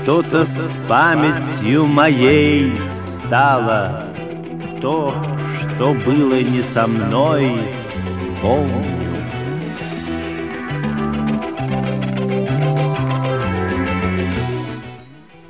Что-то с памятью моей стало. То, что было не со мной, помню.